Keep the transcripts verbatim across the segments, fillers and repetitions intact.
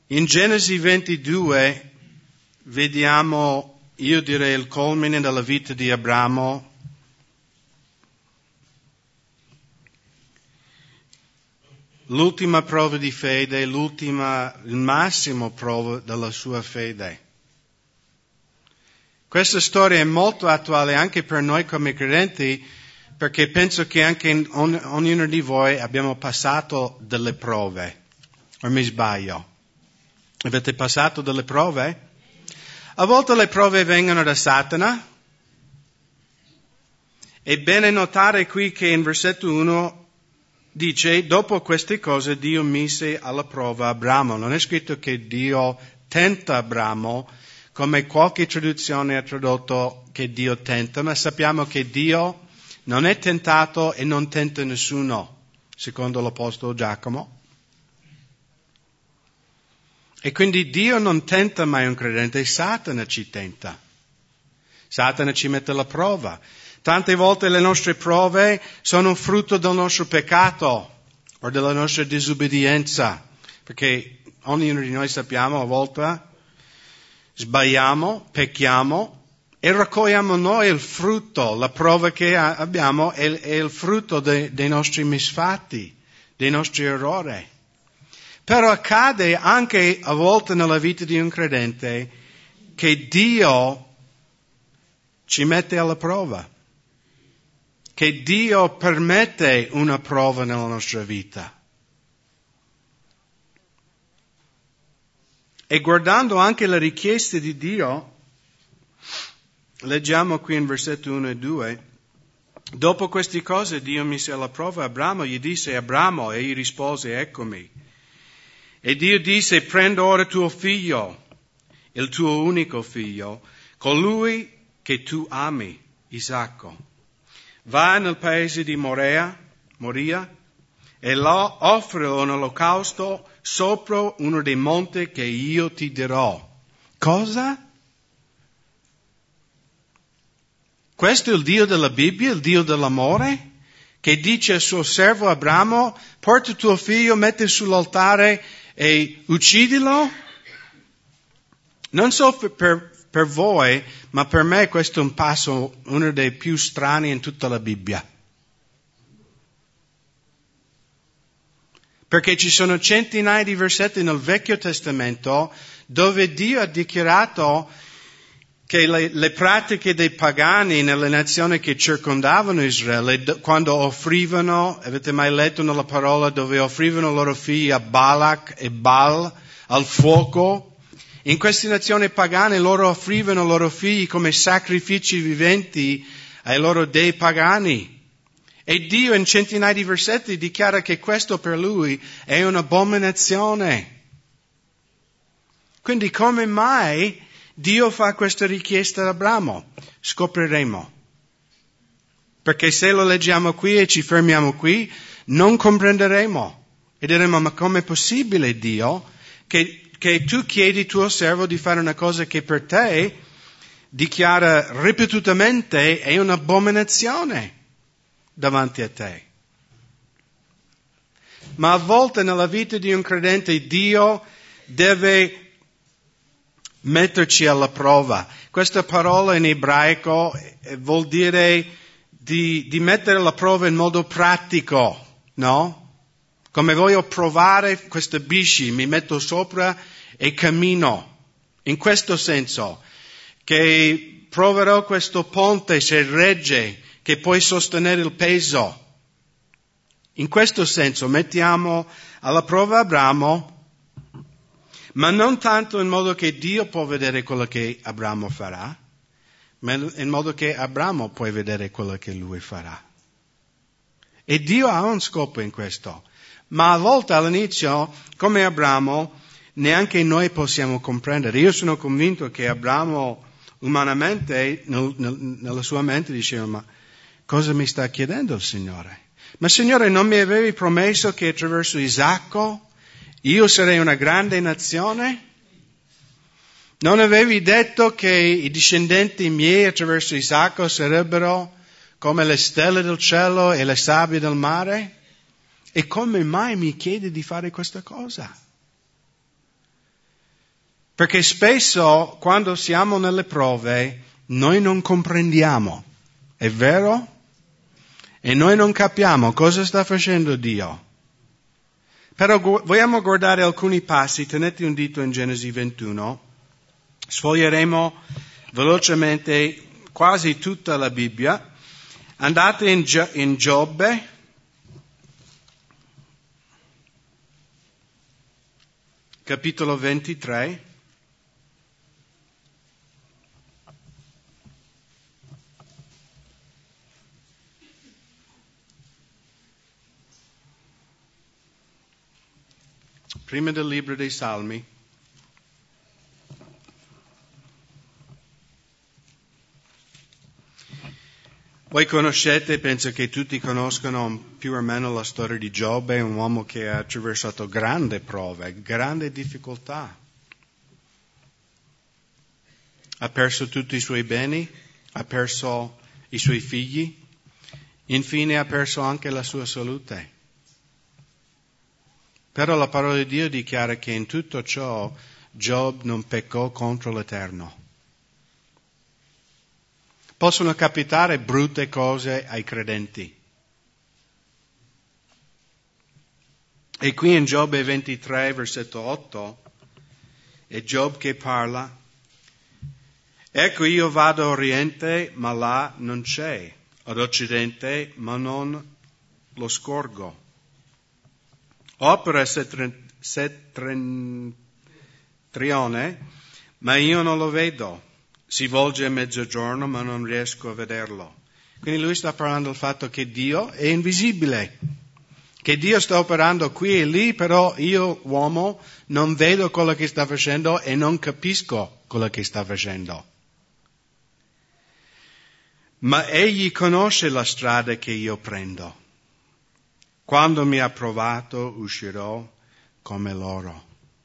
In Genesi ventidue vediamo, io direi, il culmine della vita di Abramo. L'ultima prova di fede, l'ultima, il massimo prova della sua fede. Questa storia è molto attuale anche per noi come credenti, perché penso che anche in ogn- ognuno di voi abbiamo passato delle prove. O mi sbaglio? Avete passato delle prove? A volte le prove vengono da Satana. È bene notare qui che in versetto uno dice, dopo queste cose Dio mise alla prova Abramo. Non è scritto che Dio tenta Abramo, come qualche traduzione ha tradotto che Dio tenta, ma sappiamo che Dio non è tentato e non tenta nessuno, secondo l'Apostolo Giacomo. E quindi Dio non tenta mai un credente, Satana ci tenta. Satana ci mette alla prova. Tante volte le nostre prove sono frutto del nostro peccato o della nostra disobbedienza, perché ognuno di noi sappiamo a volte sbagliamo, pecchiamo e raccogliamo noi il frutto, la prova che abbiamo è, è il frutto de, dei nostri misfatti, dei nostri errori. Però accade anche a volte nella vita di un credente che Dio ci mette alla prova, che Dio permette una prova nella nostra vita. E guardando anche le richieste di Dio, leggiamo qui in versetto uno e due, dopo queste cose Dio mise alla prova Abramo, gli disse Abramo, e gli rispose eccomi. E Dio disse, prendo ora tuo figlio, il tuo unico figlio, colui che tu ami, Isacco. Va nel paese di Moria, Moria e là offrilo un olocausto sopra uno dei monti che io ti dirò. Cosa? Questo è il Dio della Bibbia, il Dio dell'amore? Che dice al suo servo Abramo, porta tuo figlio, metti sull'altare e uccidilo? Non so per, per voi, ma per me questo è un passo, uno dei più strani in tutta la Bibbia. Perché ci sono centinaia di versetti nel Vecchio Testamento dove Dio ha dichiarato che le, le pratiche dei pagani nelle nazioni che circondavano Israele, quando offrivano, avete mai letto nella parola dove offrivano i loro figli a Balak e Baal, al fuoco? In queste nazioni pagane loro offrivano i loro figli come sacrifici viventi ai loro dei pagani. E Dio in centinaia di versetti dichiara che questo per lui è un'abominazione. Quindi come mai Dio fa questa richiesta ad Abramo? Scopriremo. Perché se lo leggiamo qui e ci fermiamo qui, non comprenderemo. E diremo, ma com'è possibile, Dio, che, che tu chiedi tuo servo di fare una cosa che per te dichiara ripetutamente è un'abominazione davanti a te? Ma a volte nella vita di un credente Dio deve metterci alla prova. Questa parola in ebraico vuol dire di, di mettere alla prova in modo pratico, no? Come voglio provare questa bici, mi metto sopra e cammino. In questo senso, che proverò questo ponte se regge, che puoi sostenere il peso. In questo senso mettiamo alla prova Abramo, ma non tanto in modo che Dio può vedere quello che Abramo farà, ma in modo che Abramo può vedere quello che lui farà. E Dio ha un scopo in questo. Ma a volte all'inizio, come Abramo, neanche noi possiamo comprendere. Io sono convinto che Abramo umanamente, nel, nel, nella sua mente, diceva, ma cosa mi sta chiedendo il Signore? Ma Signore, non mi avevi promesso che attraverso Isacco io sarei una grande nazione? Non avevi detto che i discendenti miei attraverso Isacco sarebbero come le stelle del cielo e le sabbie del mare? E come mai mi chiedi di fare questa cosa? Perché spesso quando siamo nelle prove noi non comprendiamo, è vero? E noi non capiamo cosa sta facendo Dio. Però gu- vogliamo guardare alcuni passi, tenete un dito in Genesi ventuno, sfoglieremo velocemente quasi tutta la Bibbia. Andate in, Gio- in Giobbe, capitolo ventitré. Prima del libro dei Salmi. Voi conoscete, penso che tutti conoscono più o meno la storia di Giobbe, un uomo che ha attraversato grandi prove, grandi difficoltà. Ha perso tutti i suoi beni, ha perso i suoi figli, infine ha perso anche la sua salute. Però la parola di Dio dichiara che in tutto ciò Giobbe non peccò contro l'Eterno. Possono capitare brutte cose ai credenti. E qui in Giobbe ventitré, versetto otto, è Giobbe che parla. Ecco, io vado a oriente, ma là non c'è, ad occidente, ma non lo scorgo. Opera settentrione, ma io non lo vedo. Si volge a mezzogiorno, ma non riesco a vederlo. Quindi lui sta parlando del fatto che Dio è invisibile, che Dio sta operando qui e lì, però io, uomo, non vedo quello che sta facendo e non capisco quello che sta facendo. Ma egli conosce la strada che io prendo. Quando mi ha provato, uscirò come loro.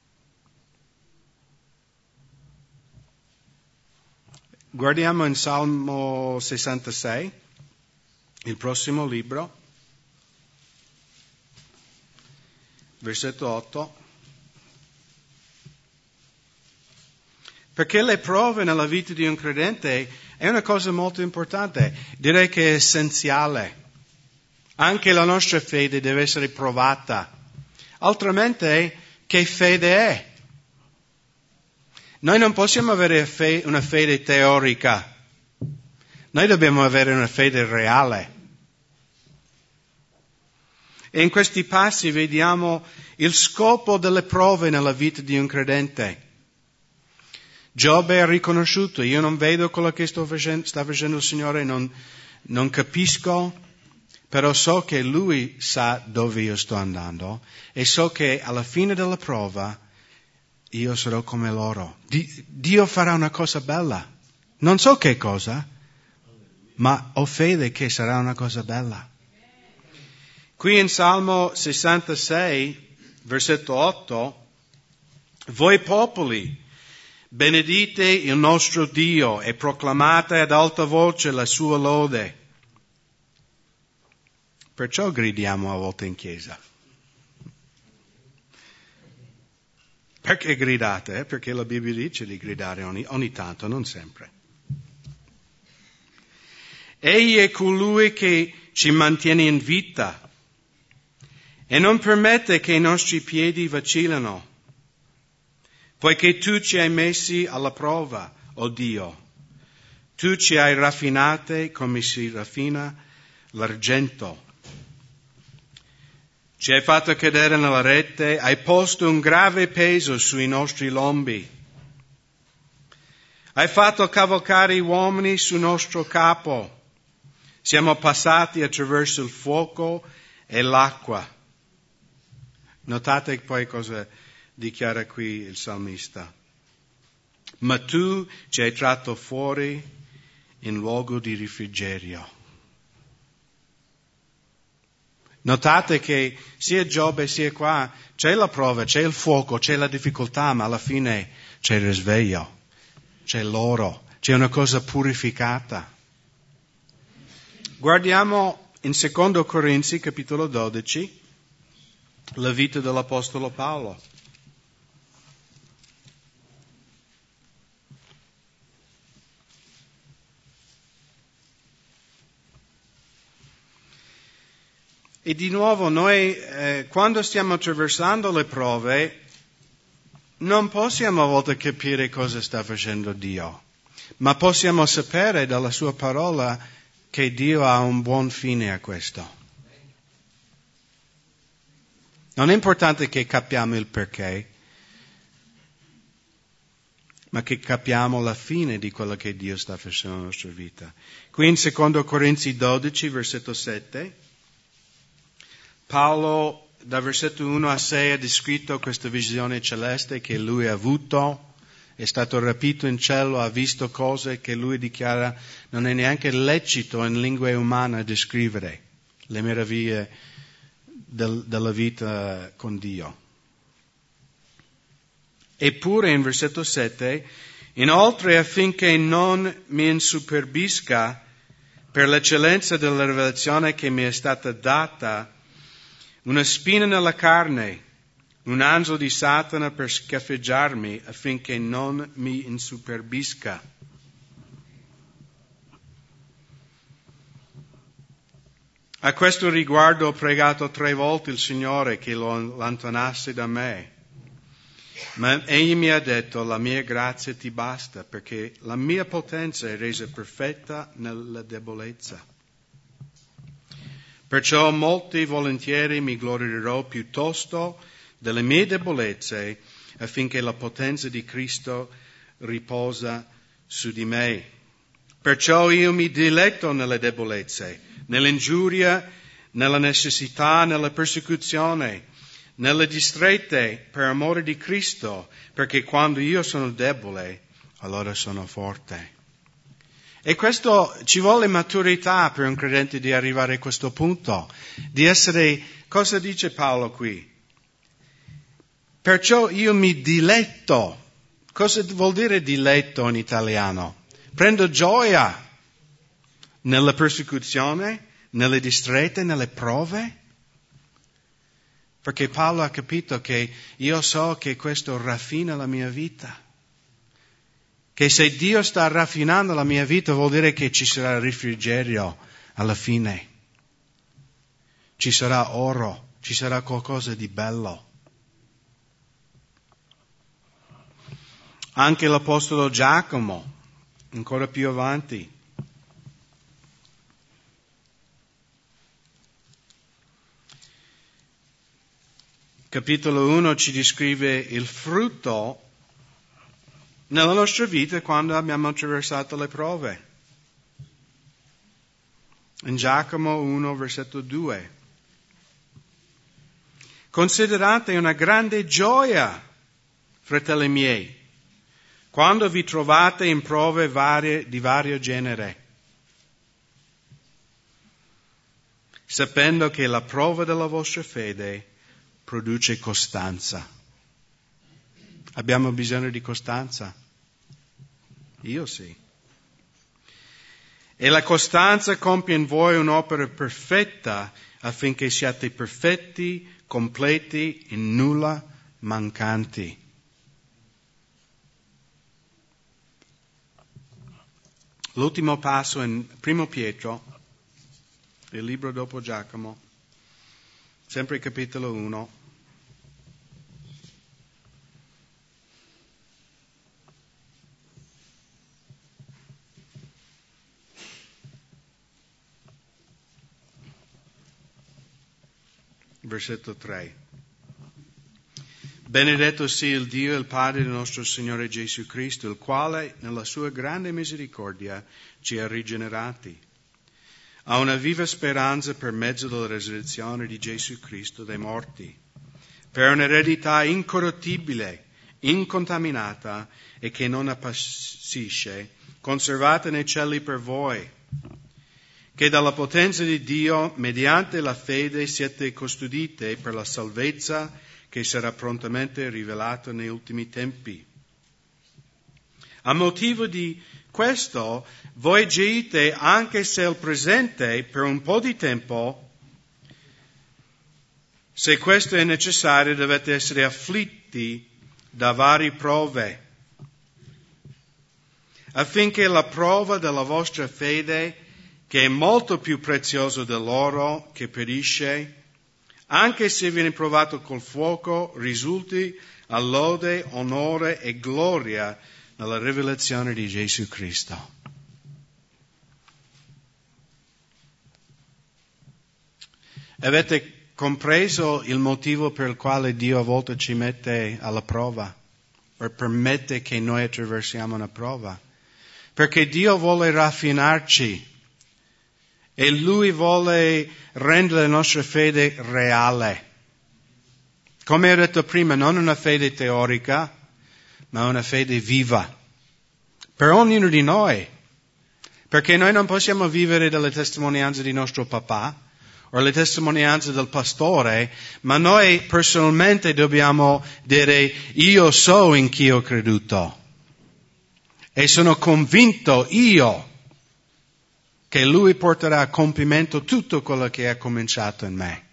Guardiamo in Salmo sessantasei, il prossimo libro, versetto otto. Perché le prove nella vita di un credente è una cosa molto importante, direi che è essenziale. Anche la nostra fede deve essere provata. Altrimenti, che fede è? Noi non possiamo avere fe- una fede teorica. Noi dobbiamo avere una fede reale. E in questi passi vediamo il scopo delle prove nella vita di un credente. Giobbe ha riconosciuto, io non vedo quello che sto facendo, sta facendo il Signore, non, non capisco, però so che Lui sa dove io sto andando e so che alla fine della prova io sarò come loro. Dio farà una cosa bella. Non so che cosa, ma ho fede che sarà una cosa bella. Qui in Salmo sessantasei, versetto otto, voi popoli, benedite il nostro Dio e proclamate ad alta voce la sua lode. Perciò gridiamo a volte in chiesa. Perché gridate? Eh? Perché la Bibbia dice di gridare ogni, ogni tanto, non sempre. Egli è colui che ci mantiene in vita e non permette che i nostri piedi vacillino, poiché tu ci hai messi alla prova, o Dio. Tu ci hai raffinate come si raffina l'argento. Ci hai fatto cadere nella rete, hai posto un grave peso sui nostri lombi. Hai fatto cavalcare gli uomini sul nostro capo. Siamo passati attraverso il fuoco e l'acqua. Notate poi cosa dichiara qui il salmista. Ma tu ci hai tratto fuori in luogo di refrigerio. Notate che sia Giobbe sia qua c'è la prova, c'è il fuoco, c'è la difficoltà, ma alla fine c'è il risveglio, c'è l'oro, c'è una cosa purificata. Guardiamo in secondo Corinzi, capitolo dodici, la vita dell'Apostolo Paolo. E di nuovo noi, eh, quando stiamo attraversando le prove, non possiamo a volte capire cosa sta facendo Dio, ma possiamo sapere dalla sua parola che Dio ha un buon fine a questo. Non è importante che capiamo il perché, ma che capiamo la fine di quello che Dio sta facendo nella nostra vita. Qui in secondo Corinzi dodici, versetto sette, Paolo da versetto uno a sei ha descritto questa visione celeste che lui ha avuto, è stato rapito in cielo, ha visto cose che lui dichiara non è neanche lecito in lingua umana descrivere, le meraviglie del, della vita con Dio. Eppure in versetto sette, inoltre affinché non mi insuperbisca per l'eccellenza della rivelazione che mi è stata data, una spina nella carne, un angelo di Satana per schiaffeggiarmi affinché non mi insuperbisca. A questo riguardo ho pregato tre volte il Signore che lo allontanasse da me. Ma egli mi ha detto, la mia grazia ti basta, perché la mia potenza è resa perfetta nella debolezza. Perciò molti volentieri mi glorierò piuttosto delle mie debolezze, affinché la potenza di Cristo riposa su di me. Perciò io mi diletto nelle debolezze, nell'ingiuria, nella necessità, nella persecuzione, nelle distrette per amore di Cristo, perché quando io sono debole, allora sono forte. E questo ci vuole maturità per un credente di arrivare a questo punto, di essere, cosa dice Paolo qui? Perciò io mi diletto. Cosa vuol dire diletto in italiano? Prendo gioia nella persecuzione, nelle distrette, nelle prove. Perché Paolo ha capito che io so che questo raffina la mia vita. Che se Dio sta raffinando la mia vita vuol dire che ci sarà refrigerio alla fine. Ci sarà oro, ci sarà qualcosa di bello. Anche l'Apostolo Giacomo, ancora più avanti, capitolo uno ci descrive il frutto nella nostra vita quando abbiamo attraversato le prove. In Giacomo uno, versetto due. Considerate una grande gioia, fratelli miei, quando vi trovate in prove varie, di vario genere, sapendo che la prova della vostra fede produce costanza. Abbiamo bisogno di costanza? Io sì. E la costanza compie in voi un'opera perfetta affinché siate perfetti, completi, in nulla mancanti. L'ultimo passo in Primo Pietro, il libro dopo Giacomo, sempre capitolo uno. Versetto tre. Benedetto sia il Dio e il Padre del nostro Signore Gesù Cristo, il quale, nella sua grande misericordia, ci ha rigenerati a una viva speranza per mezzo della resurrezione di Gesù Cristo dai morti, per un'eredità incorruttibile, incontaminata e che non appassisce, conservata nei cieli per voi, che dalla potenza di Dio, mediante la fede, siete custodite per la salvezza che sarà prontamente rivelata negli ultimi tempi. A motivo di questo, voi gioite anche se il presente, per un po' di tempo, se questo è necessario, dovete essere afflitti da varie prove, affinché la prova della vostra fede, che è molto più prezioso dell'oro che perisce, anche se viene provato col fuoco, risulti a lode, onore e gloria nella rivelazione di Gesù Cristo. Avete compreso il motivo per il quale Dio a volte ci mette alla prova, o permette che noi attraversiamo una prova? Perché Dio vuole raffinarci e Lui vuole rendere la nostra fede reale. Come ho detto prima, non una fede teorica, ma una fede viva. Per ognuno di noi. Perché noi non possiamo vivere delle testimonianze di nostro papà o le testimonianze del pastore, ma noi personalmente dobbiamo dire: io so in chi ho creduto e sono convinto io che Lui porterà a compimento tutto quello che ha cominciato in me.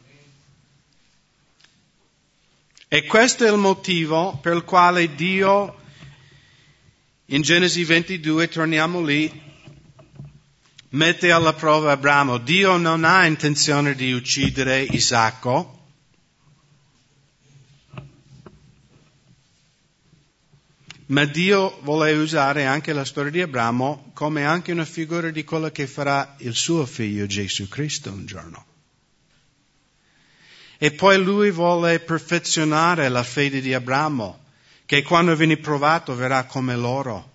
E questo è il motivo per il quale Dio, in Genesi ventidue, torniamo lì, mette alla prova Abramo. Dio non ha intenzione di uccidere Isacco, ma Dio vuole usare anche la storia di Abramo come anche una figura di quello che farà il suo figlio Gesù Cristo un giorno. E poi Lui vuole perfezionare la fede di Abramo, che quando viene provato verrà come loro.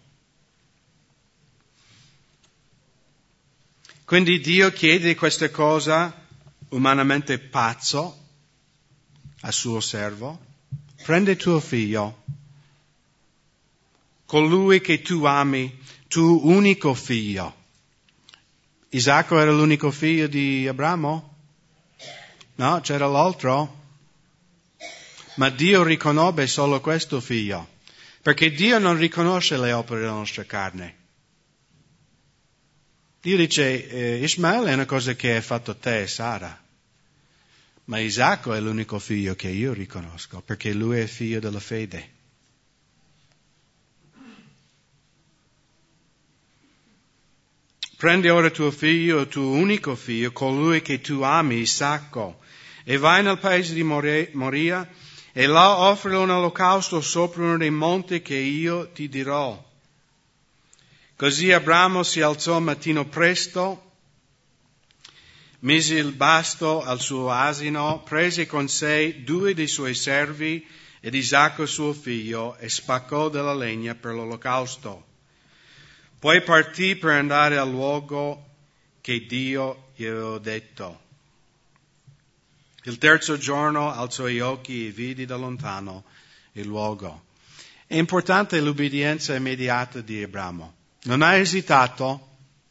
Quindi Dio chiede questa cosa umanamente pazzo al suo servo: prendi tuo figlio, colui che tu ami, tuo unico figlio. Isacco era l'unico figlio di Abramo? No, c'era l'altro. Ma Dio riconobbe solo questo figlio, perché Dio non riconosce le opere della nostra carne. Dio dice, eh, Ismaele è una cosa che hai fatto te e Sara, ma Isacco è l'unico figlio che io riconosco, perché lui è figlio della fede. Prendi ora tuo figlio, tuo unico figlio, colui che tu ami, Isacco, e vai nel paese di Moria, e là offri un olocausto sopra uno dei monti che io ti dirò. Così Abramo si alzò mattino presto, mise il basto al suo asino, prese con sé due dei suoi servi ed Isacco suo figlio e spaccò della legna per l'olocausto. Poi partì per andare al luogo che Dio gli aveva detto. Il terzo giorno alzò gli occhi e vidi da lontano il luogo. È importante l'obbedienza immediata di Abramo. Non ha esitato.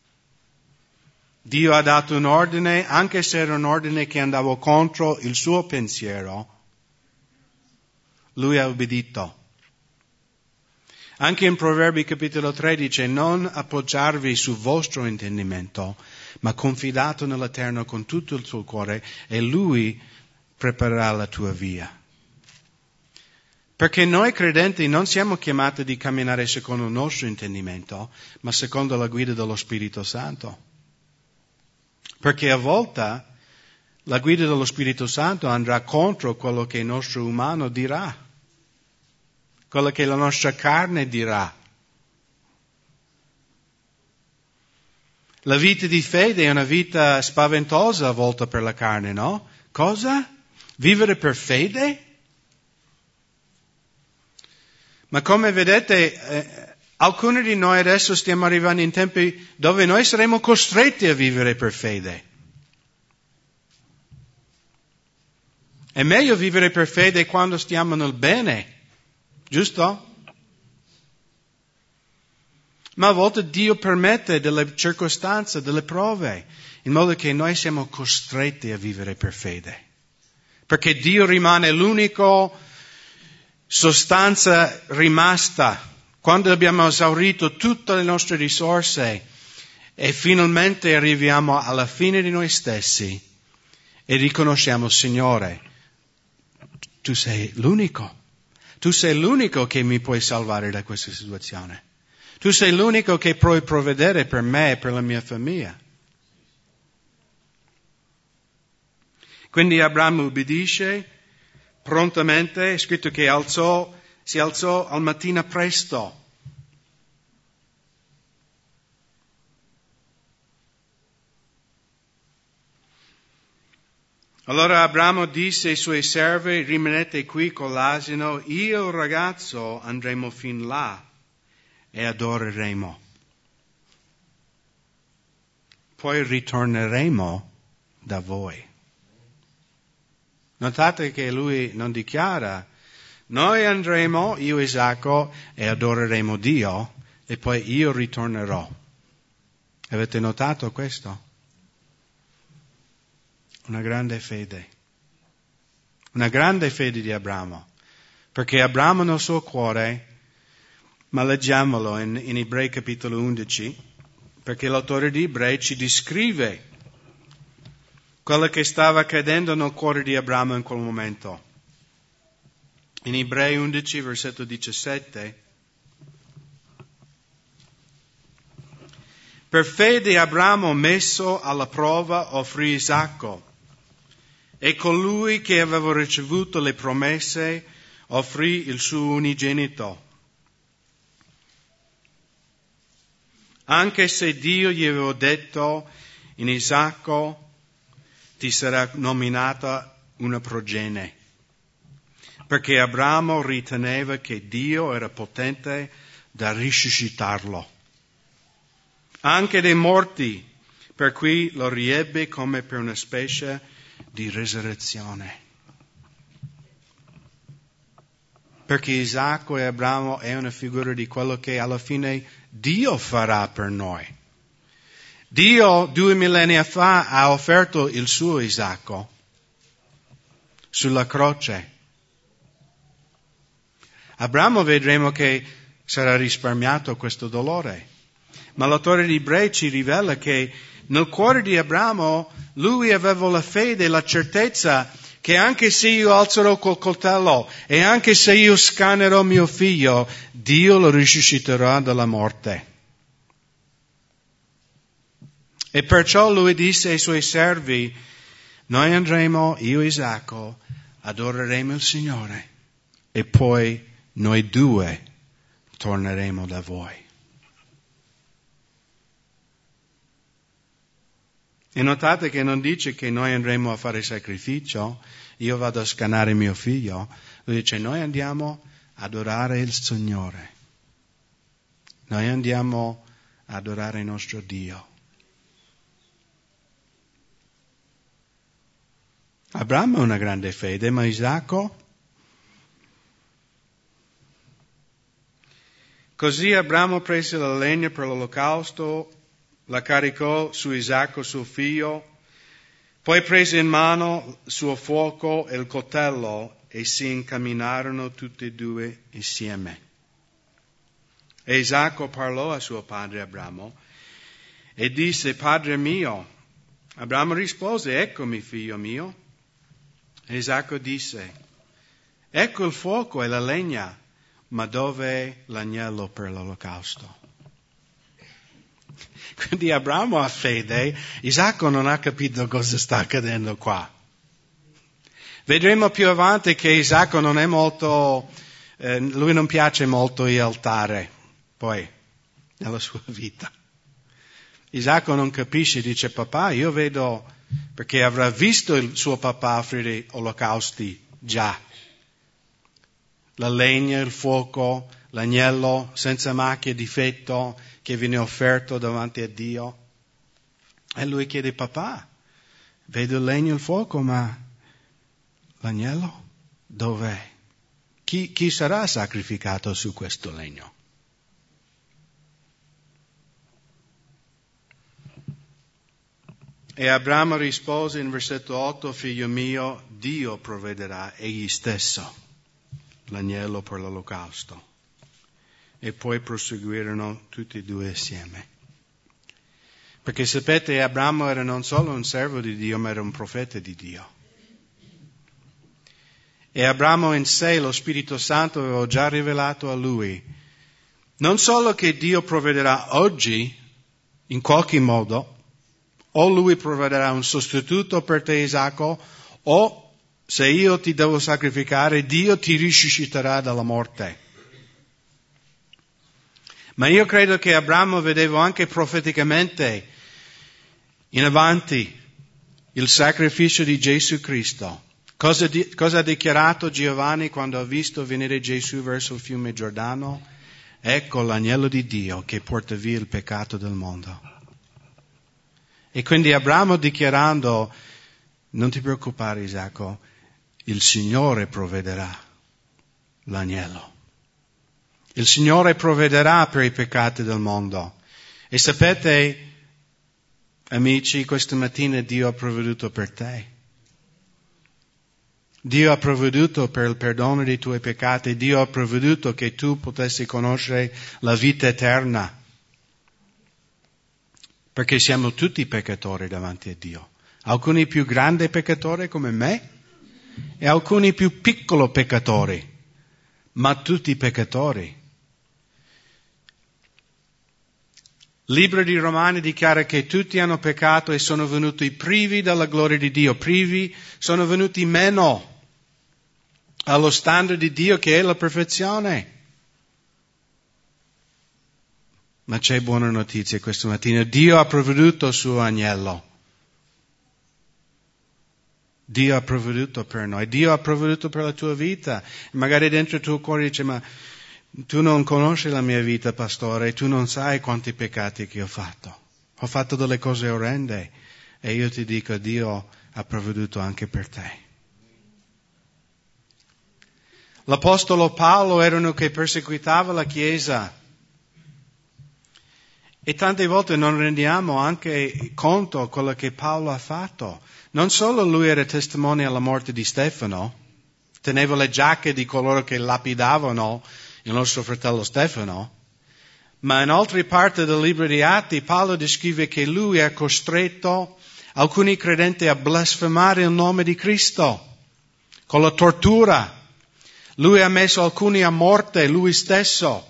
Dio ha dato un ordine, anche se era un ordine che andava contro il suo pensiero. Lui ha obbedito. Anche in Proverbi capitolo tredici, non appoggiarvi sul vostro intendimento, ma confidato nell'Eterno con tutto il tuo cuore e Lui preparerà la tua via. Perché noi credenti non siamo chiamati di camminare secondo il nostro intendimento, ma secondo la guida dello Spirito Santo. Perché a volte la guida dello Spirito Santo andrà contro quello che il nostro umano dirà, quello che la nostra carne dirà. La vita di fede è una vita spaventosa a volte per la carne, no? Cosa? Vivere per fede? Ma come vedete, eh, alcuni di noi adesso stiamo arrivando in tempi dove noi saremo costretti a vivere per fede. È meglio vivere per fede quando stiamo nel bene, giusto? Ma a volte Dio permette delle circostanze, delle prove, in modo che noi siamo costretti a vivere per fede. Perché Dio rimane l'unico sostanza rimasta quando abbiamo esaurito tutte le nostre risorse e finalmente arriviamo alla fine di noi stessi e riconosciamo, Signore, Tu sei l'unico. Tu sei l'unico che mi puoi salvare da questa situazione. Tu sei l'unico che puoi provvedere per me e per la mia famiglia. Quindi Abramo ubbidisce prontamente, è scritto che alzò, si alzò al mattino presto. Allora Abramo disse ai suoi servi, rimanete qui con l'asino, io e il ragazzo andremo fin là e adoreremo. Poi ritorneremo da voi. Notate che lui non dichiara, noi andremo, io e Isacco, e adoreremo Dio, e poi io ritornerò. Avete notato questo? Una grande fede. Una grande fede di Abramo. Perché Abramo nel suo cuore, ma leggiamolo in, in Ebrei capitolo undici, perché l'autore di Ebrei ci descrive quello che stava accadendo nel cuore di Abramo in quel momento. In Ebrei undici, versetto diciassette, per fede Abramo, messo alla prova, offrì Isacco, e colui che aveva ricevuto le promesse offrì il suo unigenito. Anche se Dio gli aveva detto, in Isacco ti sarà nominata una progenie, perché Abramo riteneva che Dio era potente da risuscitarlo, anche dei morti, per cui lo riebbe come per una specie di resurrezione. Perché Isacco e Abramo è una figura di quello che alla fine Dio farà per noi. Dio due millenni fa ha offerto il suo Isacco sulla croce. Abramo vedremo che sarà risparmiato questo dolore. Ma l'autore di Ebrei ci rivela che nel cuore di Abramo lui aveva la fede e la certezza che anche se io alzerò col coltello e anche se io scannerò mio figlio, Dio lo risusciterà dalla morte. E perciò lui disse ai suoi servi, noi andremo, io e Isacco, adoreremo il Signore e poi noi due torneremo da voi. E notate che non dice che noi andremo a fare sacrificio, io vado a scannare mio figlio. Lui dice noi andiamo ad adorare il Signore. Noi andiamo ad adorare il nostro Dio. Abramo ha una grande fede, ma Isacco? Così Abramo prese la legna per l'olocausto, la caricò su Isacco suo figlio, poi prese in mano il suo fuoco e il coltello e si incamminarono tutti e due insieme. E Isacco parlò a suo padre Abramo e disse, Padre mio. Abramo rispose, eccomi figlio mio. E Isacco disse, ecco il fuoco e la legna, ma dov'è l'agnello per l'olocausto? Quindi Abramo ha fede, Isacco non ha capito cosa sta accadendo qua. Vedremo più avanti che Isacco non è molto, eh, lui non piace molto l'altare, poi, nella sua vita. Isacco non capisce, dice papà, io vedo, perché avrà visto il suo papà offrire olocausti già. La legna, il fuoco, l'agnello senza macchia, difetto, che viene offerto davanti a Dio. E lui chiede, papà, vedo il legno e il fuoco, ma l'agnello dov'è? Chi, chi sarà sacrificato su questo legno? E Abramo rispose in versetto otto, figlio mio, Dio provvederà egli stesso l'agnello per l'olocausto. E poi proseguirono tutti e due assieme. Perché sapete, Abramo era non solo un servo di Dio, ma era un profeta di Dio. E Abramo in sé, lo Spirito Santo aveva già rivelato a lui, non solo che Dio provvederà oggi, in qualche modo, o lui provvederà un sostituto per te Isacco, o se io ti devo sacrificare, Dio ti risusciterà dalla morte. Ma io credo che Abramo vedeva anche profeticamente in avanti il sacrificio di Gesù Cristo. Cosa, di, cosa ha dichiarato Giovanni quando ha visto venire Gesù verso il fiume Giordano? Ecco l'agnello di Dio che porta via il peccato del mondo. E quindi Abramo dichiarando, non ti preoccupare Isacco, il Signore provvederà l'agnello. Il Signore provvederà per i peccati del mondo. E sapete, amici, questa mattina Dio ha provveduto per te. Dio ha provveduto per il perdono dei tuoi peccati. Dio ha provveduto che tu potessi conoscere la vita eterna. Perché siamo tutti peccatori davanti a Dio. Alcuni più grandi peccatori come me e alcuni più piccoli peccatori, ma tutti peccatori. Il libro di Romani dichiara che tutti hanno peccato e sono venuti privi della gloria di Dio, privi, sono venuti meno allo standard di Dio che è la perfezione. Ma c'è buona notizia questa mattina. Dio ha provveduto il suo agnello. Dio ha provveduto per noi. Dio ha provveduto per la tua vita. Magari dentro il tuo cuore dice, ma tu non conosci la mia vita, pastore, tu non sai quanti peccati che ho fatto. Ho fatto delle cose orrende. E io ti dico, Dio ha provveduto anche per te. L'apostolo Paolo era uno che perseguitava la Chiesa. E tante volte non rendiamo anche conto di quello che Paolo ha fatto. Non solo lui era testimone alla morte di Stefano, teneva le giacche di coloro che lapidavano il nostro fratello Stefano, ma in altre parti del libro di Atti Paolo descrive che lui ha costretto alcuni credenti a blasfemare il nome di Cristo con la tortura. Lui ha messo alcuni a morte, lui stesso.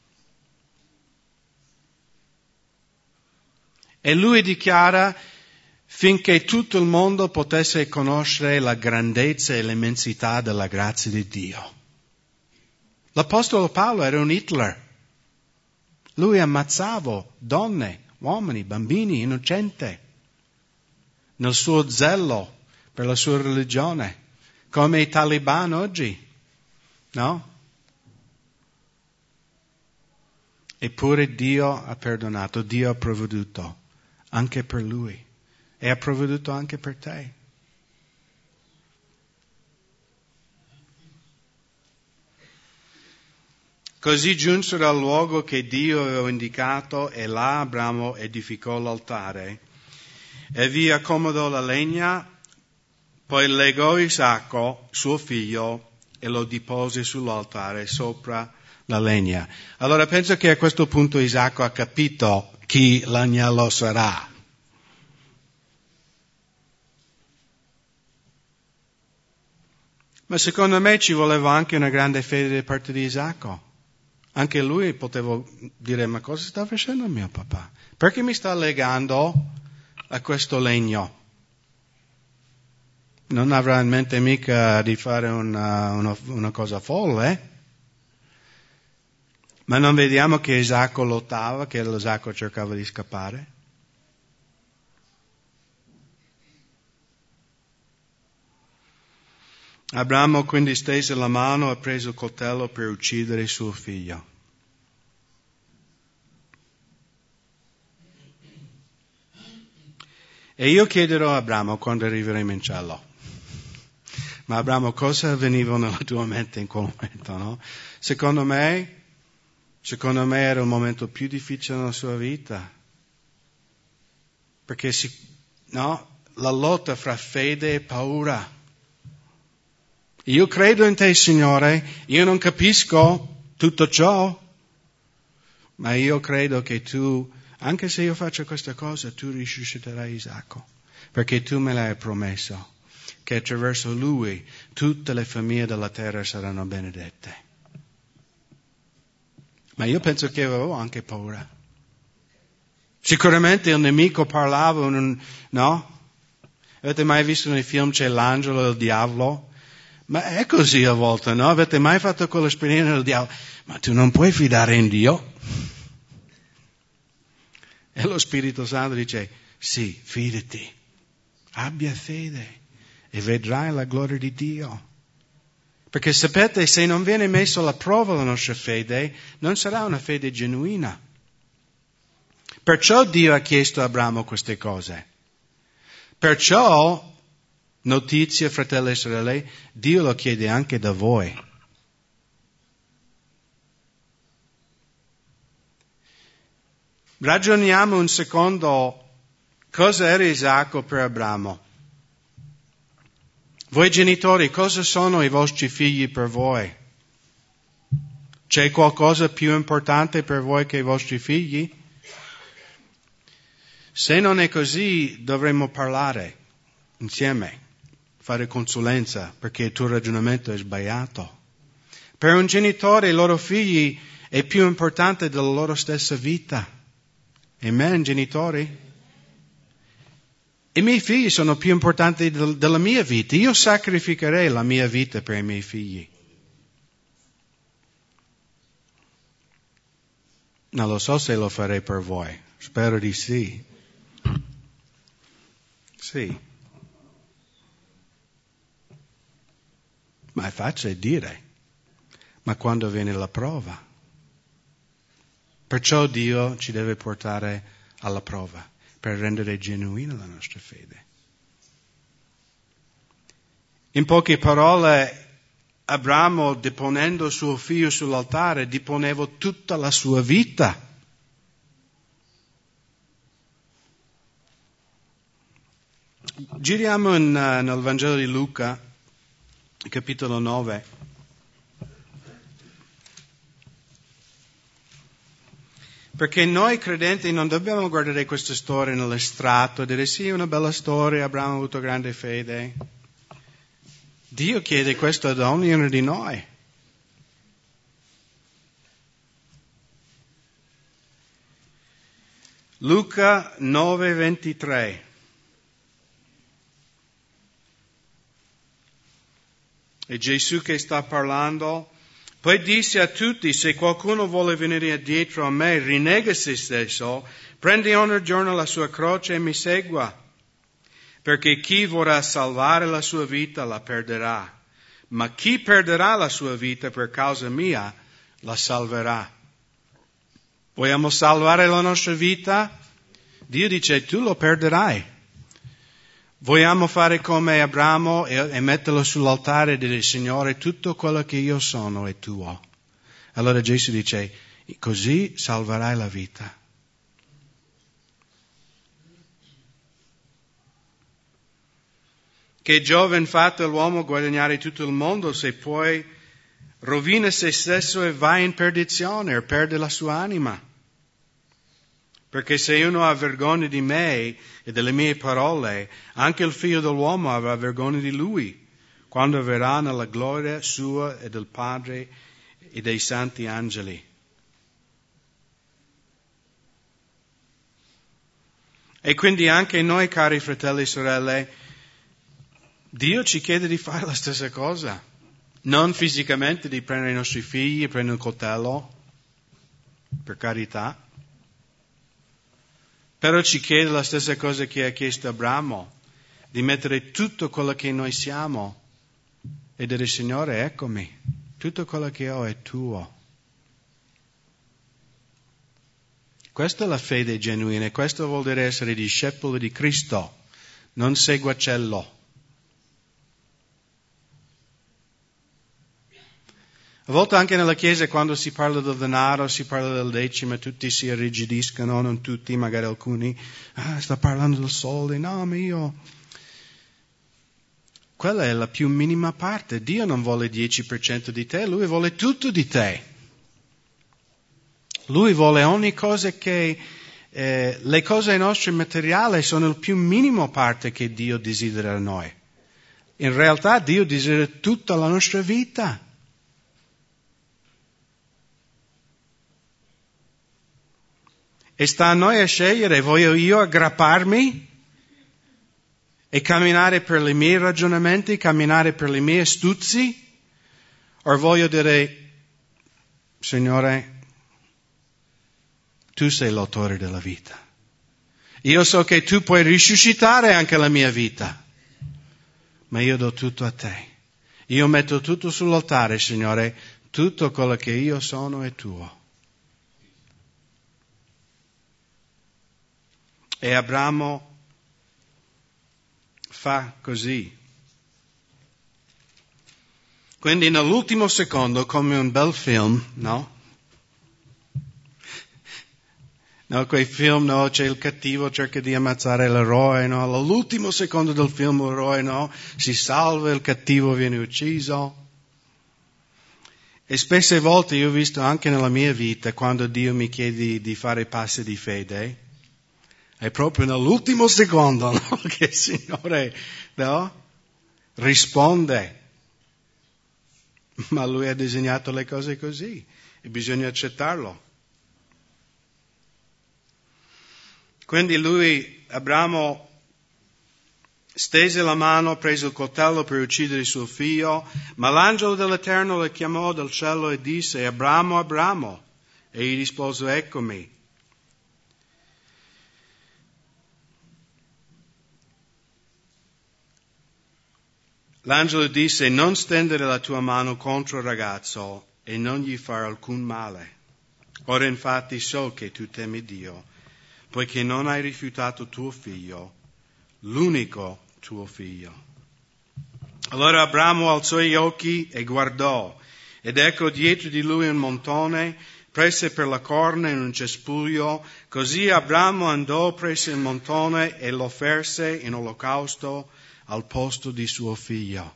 E lui dichiara finché tutto il mondo potesse conoscere la grandezza e l'immensità della grazia di Dio. L'Apostolo Paolo era un Hitler. Lui ammazzava donne, uomini, bambini, innocenti, nel suo zelo per la sua religione, come i talebani oggi, no? Eppure Dio ha perdonato, Dio ha provveduto anche per lui e ha provveduto anche per te. Così giunsero al luogo che Dio aveva indicato e là Abramo edificò l'altare e vi accomodò la legna, poi legò Isacco, suo figlio, e lo depose sull'altare sopra la legna. Allora penso che a questo punto Isacco ha capito chi l'agnello sarà. Ma secondo me ci voleva anche una grande fede da parte di Isacco. Anche lui poteva dire, ma cosa sta facendo mio papà? Perché mi sta legando a questo legno? Non avrà in mente mica di fare una, una, una cosa folle. Ma non vediamo che Isacco lottava, che Isacco cercava di scappare? Abramo quindi stese la mano e prese il coltello per uccidere suo figlio. E io chiederò a Abramo quando arriveremo in cielo. Ma Abramo, cosa avveniva nella tua mente in quel momento, no? Secondo me, secondo me era il momento più difficile nella sua vita. Perché si, no? La lotta fra fede e paura. Io credo in te, Signore, io non capisco tutto ciò, ma io credo che tu, anche se io faccio questa cosa, tu risusciterai Isacco, perché tu me l'hai promesso, che attraverso lui tutte le famiglie della terra saranno benedette. Ma io penso che avevo anche paura. Sicuramente il nemico parlava, un, no? Avete mai visto nei film c'è l'angelo e il diavolo? Ma è così a volte, no? Avete mai fatto quell'esperienza del diavolo? Ma tu non puoi fidare in Dio? E lo Spirito Santo dice, sì, fidati, abbia fede e vedrai la gloria di Dio. Perché sapete, se non viene messo alla prova la nostra fede, non sarà una fede genuina. Perciò Dio ha chiesto a Abramo queste cose. Perciò, notizia, fratelli e sorelle, Dio lo chiede anche da voi. Ragioniamo un secondo cosa era Isacco per Abramo. Voi genitori, cosa sono i vostri figli per voi? C'è qualcosa più importante per voi che i vostri figli? Se non è così, dovremmo parlare insieme, fare consulenza, perché il tuo ragionamento è sbagliato. Per un genitore, i loro figli è più importante della loro stessa vita. Amen, genitori? I miei figli sono più importanti del, della mia vita. Io sacrificherei la mia vita per i miei figli. Non lo so se lo farei per voi. Spero di sì. Sì. Ma è facile dire. Ma quando viene la prova? Perciò Dio ci deve portare alla prova, per rendere genuina la nostra fede. In poche parole, Abramo, deponendo suo figlio sull'altare, deponeva tutta la sua vita. Giriamo in, uh, nel Vangelo di Luca, capitolo nove. Perché noi credenti non dobbiamo guardare questa storia nell'estratto e dire sì, è una bella storia, Abramo ha avuto grande fede. Dio chiede questo ad ognuno di noi. Luca nove ventitré. E Gesù che sta parlando, poi disse a tutti, se qualcuno vuole venire dietro a me, rinnega se stesso, prendi ogni giorno la sua croce e mi segua. Perché chi vorrà salvare la sua vita la perderà, ma chi perderà la sua vita per causa mia la salverà. Vogliamo salvare la nostra vita? Dio dice, tu lo perderai. Vogliamo fare come Abramo e, e metterlo sull'altare e dire, Signore, tutto quello che io sono è tuo. Allora Gesù dice, così salverai la vita. Che giova infatti l'uomo guadagnare tutto il mondo se poi rovina se stesso e va in perdizione o perde la sua anima? Perché se uno ha vergogna di me e delle mie parole, anche il figlio dell'uomo avrà vergogna di lui, quando verrà nella gloria sua e del Padre e dei santi angeli. E quindi anche noi, cari fratelli e sorelle, Dio ci chiede di fare la stessa cosa. Non fisicamente di prendere i nostri figli e prendere un coltello, per carità. Però ci chiede la stessa cosa che ha chiesto Abramo, di mettere tutto quello che noi siamo e dire, Signore, eccomi, tutto quello che ho è tuo. Questa è la fede genuina e questo vuol dire essere discepolo di Cristo, non seguacello. A volte anche nella Chiesa quando si parla del denaro, si parla del decimo, tutti si irrigidiscono, non tutti, magari alcuni, ah, sta parlando del soldi, no, ma io... Quella è la più minima parte, Dio non vuole il dieci per cento di te, Lui vuole tutto di te. Lui vuole ogni cosa che... Eh, le cose nostre materiali sono il più minimo parte che Dio desidera da noi. In realtà Dio desidera tutta la nostra vita. E sta a noi a scegliere, voglio io aggrapparmi E camminare per i miei ragionamenti, camminare per i miei astuzzi? O voglio dire, Signore, Tu sei l'autore della vita. Io so che Tu puoi risuscitare anche la mia vita, ma io do tutto a Te. Io metto tutto sull'altare, Signore, tutto quello che io sono è Tuo. E Abramo fa così. Quindi nell'ultimo secondo, come un bel film, no? No, quei film, no, c'è il cattivo, cerca di ammazzare l'eroe, no? All'ultimo secondo del film l'eroe, no? Si salva, il cattivo viene ucciso. E spesse volte io ho visto anche nella mia vita, quando Dio mi chiede di fare passi di fede, è proprio nell'ultimo secondo, no? Che il Signore, no? Risponde. Ma Lui ha disegnato le cose così e bisogna accettarlo. Quindi lui, Abramo, stese la mano, prese il coltello per uccidere suo figlio, ma l'angelo dell'Eterno lo chiamò dal cielo e disse, Abramo, Abramo. E gli rispose, eccomi. L'angelo disse, non stendere la tua mano contro il ragazzo e non gli fare alcun male. Ora infatti so che tu temi Dio, poiché non hai rifiutato tuo figlio, l'unico tuo figlio. Allora Abramo alzò gli occhi e guardò, ed ecco dietro di lui un montone, prese per la corna in un cespuglio, così Abramo andò, prese il montone e lo offerse in olocausto al posto di suo figlio.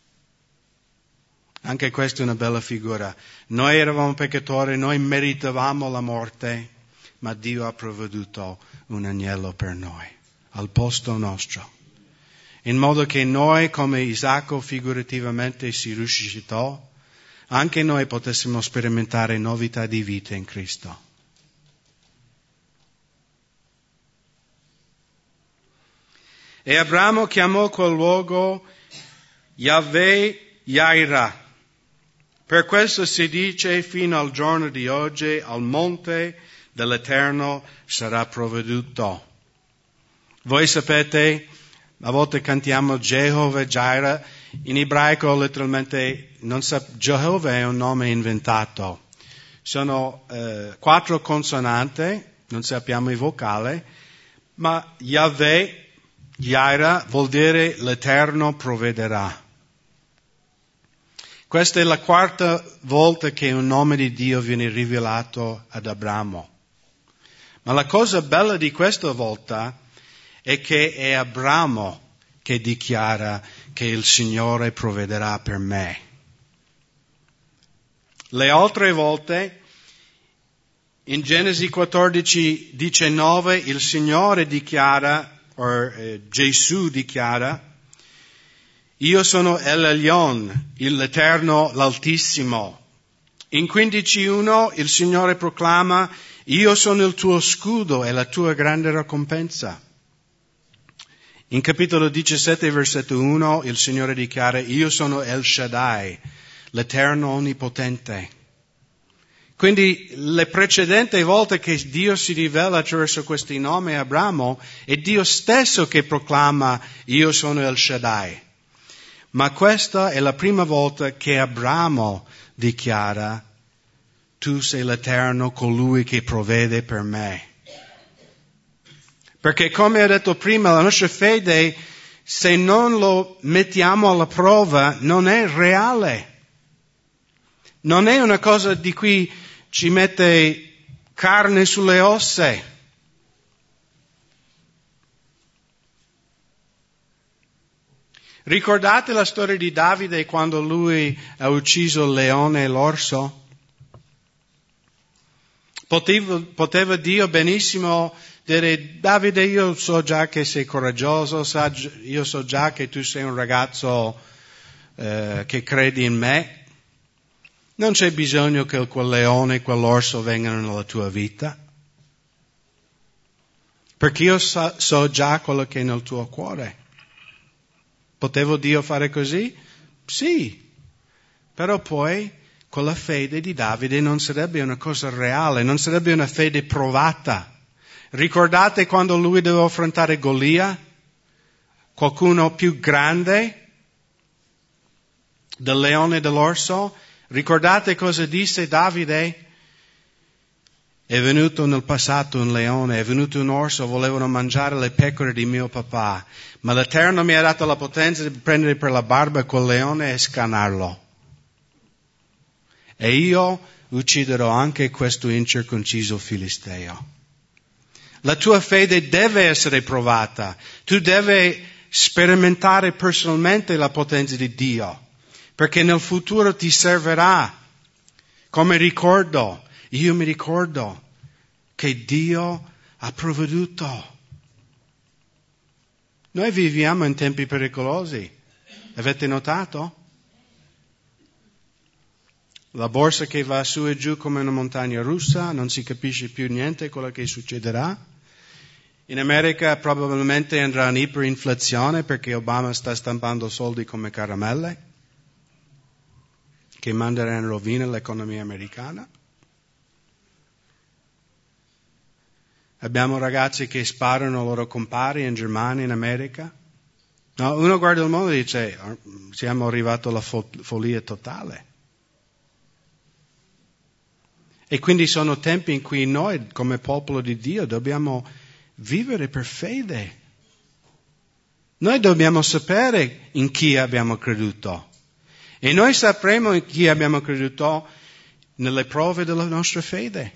Anche questa è una bella figura. Noi eravamo peccatori, noi meritavamo la morte, ma Dio ha provveduto un agnello per noi, al posto nostro. In modo che noi, come Isacco figurativamente si risuscitò, anche noi potessimo sperimentare novità di vita in Cristo. E Abramo chiamò quel luogo Yahweh Yairah. Per questo si dice fino al giorno di oggi, al monte dell'Eterno sarà provveduto. Voi sapete, a volte cantiamo Jehovah Jireh, in ebraico letteralmente non sa, Jehovah è un nome inventato. Sono eh, quattro consonanti, non sappiamo i vocali, ma Yahweh, Jireh vuol dire l'Eterno provvederà. Questa è la quarta volta che un nome di Dio viene rivelato ad Abramo. Ma la cosa bella di questa volta è che è Abramo che dichiara che il Signore provvederà per me. Le altre volte, in Genesi quattordici diciannove, il Signore dichiara, o eh, Gesù dichiara, io sono El Elyon, l'Eterno, l'Altissimo. In quindici uno il Signore proclama, io sono il tuo scudo e la tua grande ricompensa. In capitolo diciassette, versetto uno, il Signore dichiara, io sono El Shaddai, l'Eterno Onnipotente. Quindi le precedenti volte che Dio si rivela attraverso questi nomi a Abramo, è Dio stesso che proclama, io sono El Shaddai. Ma questa è la prima volta che Abramo dichiara, tu sei l'Eterno, colui che provvede per me. Perché come ho detto prima, la nostra fede, se non lo mettiamo alla prova, non è reale. Non è una cosa di cui ci mette carne sulle ossa. Ricordate la storia di Davide quando lui ha ucciso il leone e l'orso? Poteva, poteva Dio benissimo dire, Davide, io so già che sei coraggioso, io so già che tu sei un ragazzo eh, che credi in me. Non c'è bisogno che quel leone e quell'orso vengano nella tua vita. Perché io so, so già quello che è nel tuo cuore. Potevo Dio fare così? Sì. Però poi quella fede di Davide non sarebbe una cosa reale, non sarebbe una fede provata. Ricordate quando lui doveva affrontare Golia? Qualcuno più grande del leone e dell'orso? Ricordate cosa disse Davide? È venuto nel passato un leone, è venuto un orso, volevano mangiare le pecore di mio papà, ma l'Eterno mi ha dato la potenza di prendere per la barba quel leone e scanarlo. E io ucciderò anche questo incirconciso filisteo. La tua fede deve essere provata. Tu devi sperimentare personalmente la potenza di Dio, perché nel futuro ti servirà come ricordo. Io mi ricordo che Dio ha provveduto. Noi viviamo in tempi pericolosi. Avete notato? La borsa che va su e giù come una montagna russa, non si capisce più niente quello che succederà. In America probabilmente andrà in iperinflazione perché Obama sta stampando soldi come caramelle, che manderà in rovina l'economia americana. Abbiamo ragazzi che sparano ai loro compari in Germania, in America. No, uno guarda il mondo e dice, siamo arrivati alla fo- follia totale. E quindi sono tempi in cui noi, come popolo di Dio, dobbiamo vivere per fede. Noi dobbiamo sapere in chi abbiamo creduto. E noi sapremo in chi abbiamo creduto nelle prove della nostra fede.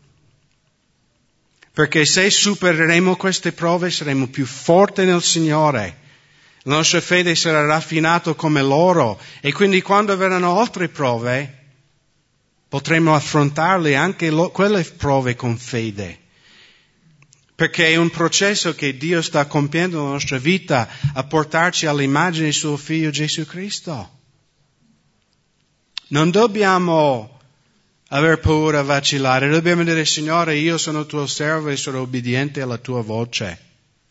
Perché se supereremo queste prove saremo più forti nel Signore. La nostra fede sarà raffinata come l'oro. E quindi quando verranno altre prove, potremo affrontarle anche lo, quelle prove con fede. Perché è un processo che Dio sta compiendo nella nostra vita a portarci all'immagine di suo Figlio Gesù Cristo. Non dobbiamo aver paura a vacillare, dobbiamo dire, Signore, io sono tuo servo e sono obbediente alla tua voce.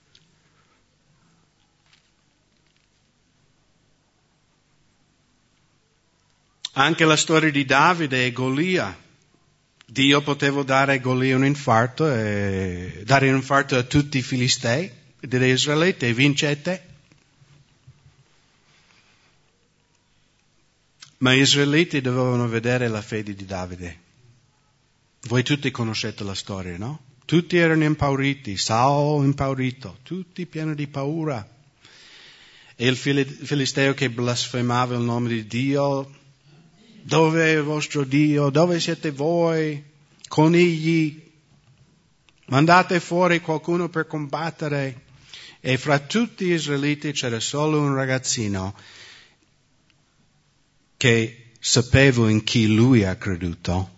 Anche la storia di Davide e Golia. Dio poteva dare a Golia un infarto e dare un infarto a tutti i filistei e dire Israelite, vincete. Ma gli israeliti dovevano vedere la fede di Davide. Voi tutti conoscete la storia, no? Tutti erano impauriti, Saul impaurito, tutti pieni di paura. E il filisteo che blasfemava il nome di Dio, dove è il vostro Dio? Dove siete voi? Conigli? Mandate fuori qualcuno per combattere. E fra tutti gli israeliti c'era solo un ragazzino che sapeva in chi lui ha creduto.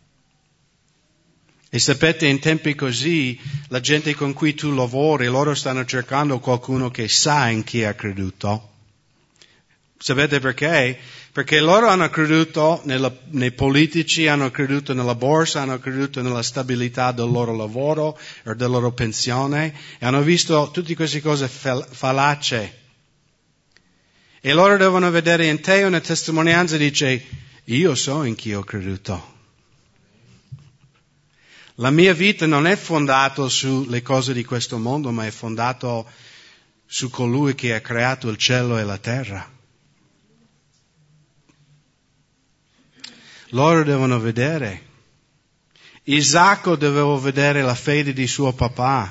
E sapete, in tempi così, la gente con cui tu lavori, loro stanno cercando qualcuno che sa in chi ha creduto. Sapete perché? Perché loro hanno creduto nella, nei politici, hanno creduto nella borsa, hanno creduto nella stabilità del loro lavoro o della loro pensione e hanno visto tutte queste cose fallaci. E loro devono vedere in te una testimonianza e dice, io so in chi ho creduto. La mia vita non è fondata sulle cose di questo mondo, ma è fondata su colui che ha creato il cielo e la terra. Loro devono vedere. Isacco doveva vedere la fede di suo papà.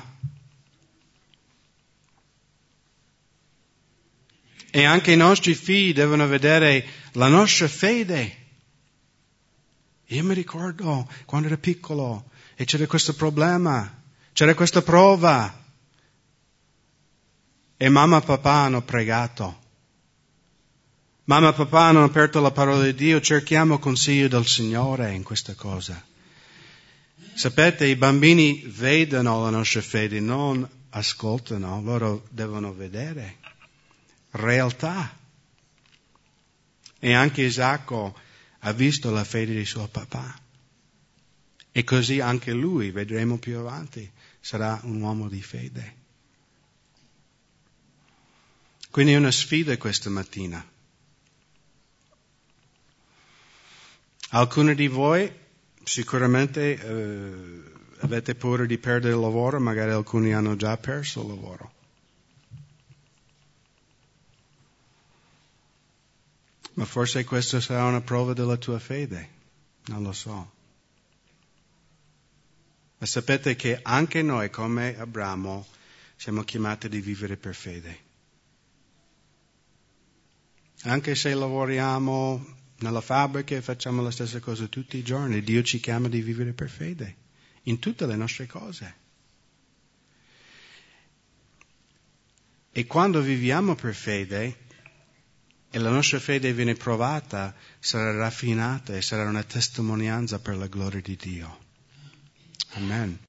E anche i nostri figli devono vedere la nostra fede. Io mi ricordo quando ero piccolo e c'era questo problema, c'era questa prova. E mamma e papà hanno pregato. Mamma e papà hanno aperto la parola di Dio, cerchiamo consiglio del Signore in questa cosa. Sapete, i bambini vedono la nostra fede, non ascoltano, loro devono vedere realtà. E anche Isacco ha visto la fede di suo papà. E così anche lui, vedremo più avanti, sarà un uomo di fede. Quindi è una sfida questa mattina. Alcuni di voi sicuramente eh, avete paura di perdere il lavoro, magari alcuni hanno già perso il lavoro. Ma forse questa sarà una prova della tua fede, non lo so. Ma sapete che anche noi, come Abramo, siamo chiamati a vivere per fede. Anche se lavoriamo nella fabbrica e facciamo la stessa cosa tutti i giorni, Dio ci chiama a vivere per fede, in tutte le nostre cose. E quando viviamo per fede, e la nostra fede viene provata, sarà raffinata e sarà una testimonianza per la gloria di Dio. Amen.